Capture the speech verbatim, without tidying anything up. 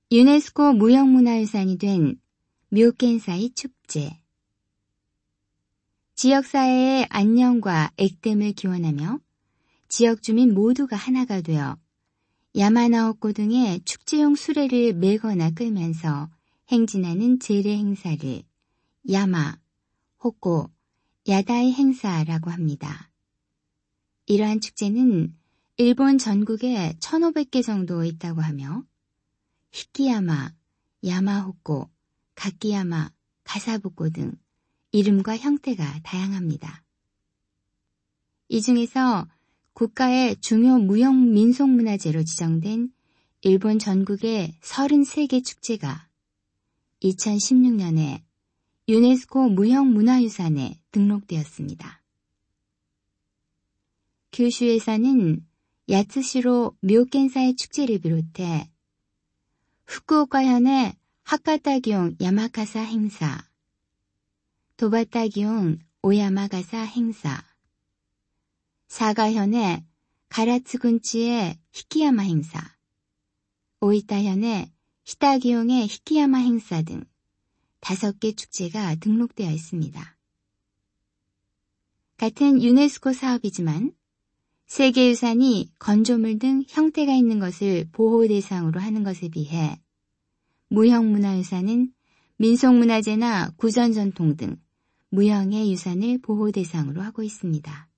유네스코 무형문화유산이 된 묘켄사이 축제. 지역사회의 안녕과 액땜을 기원하며 지역 주민 모두가 하나가 되어 야마나오코 등의 축제용 수레를 메거나 끌면서 행진하는 제례 행사를 야마, 호코, 야다이 행사라고 합니다. 이러한 축제는 일본 전국에 천오백 개 정도 있다고 하며 히키야마, 야마호코, 가키야마, 가사부코 등 이름과 형태가 다양합니다. 이 중에서 국가의 중요 무형 민속문화재로 지정된 일본 전국의 서른세 개 축제가 이천십육 년에 유네스코 무형문화유산에 등록되었습니다. 규슈에서는 야츠시로 묘켄사이 축제를 비롯해 후쿠오카현의 하카타기용 야마카사 행사, 도바타기용 오야마가사 행사, 사가현의 가라츠군치의 히키야마 행사, 오이타현의 히타기용의 히키야마 행사 등 다섯 개 축제가 등록되어 있습니다. 같은 유네스코 사업이지만 세계유산이 건조물 등 형태가 있는 것을 보호 대상으로 하는 것에 비해 무형문화유산은 민속문화재나 구전전통 등 무형의 유산을 보호 대상으로 하고 있습니다.